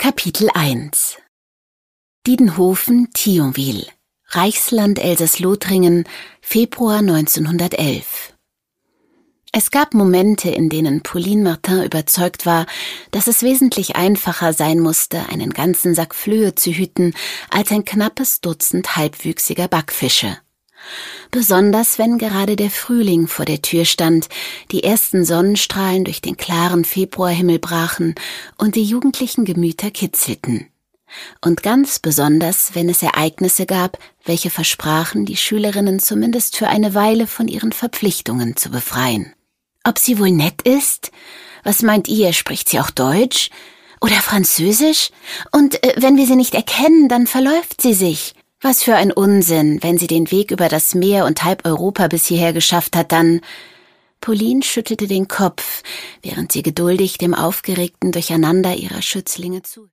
Kapitel 1 Diedenhofen, Thionville, Reichsland Elsass-Lothringen, Februar 1911. Es gab Momente, in denen Pauline Martin überzeugt war, dass es wesentlich einfacher sein musste, einen ganzen Sack Flöhe zu hüten, als ein knappes Dutzend halbwüchsiger Backfische. Besonders wenn gerade der Frühling vor der Tür stand, die ersten Sonnenstrahlen durch den klaren Februarhimmel brachen und die jugendlichen Gemüter kitzelten. Und ganz besonders, wenn es Ereignisse gab, welche versprachen, die Schülerinnen zumindest für eine Weile von ihren Verpflichtungen zu befreien. Ob sie wohl nett ist? Was meint ihr, spricht sie auch Deutsch? Oder Französisch? Und wenn wir sie nicht erkennen, dann verläuft sie sich. Was für ein Unsinn, wenn sie den Weg über das Meer und halb Europa bis hierher geschafft hat, dann... Pauline schüttelte den Kopf, während sie geduldig dem aufgeregten Durcheinander ihrer Schützlinge zu...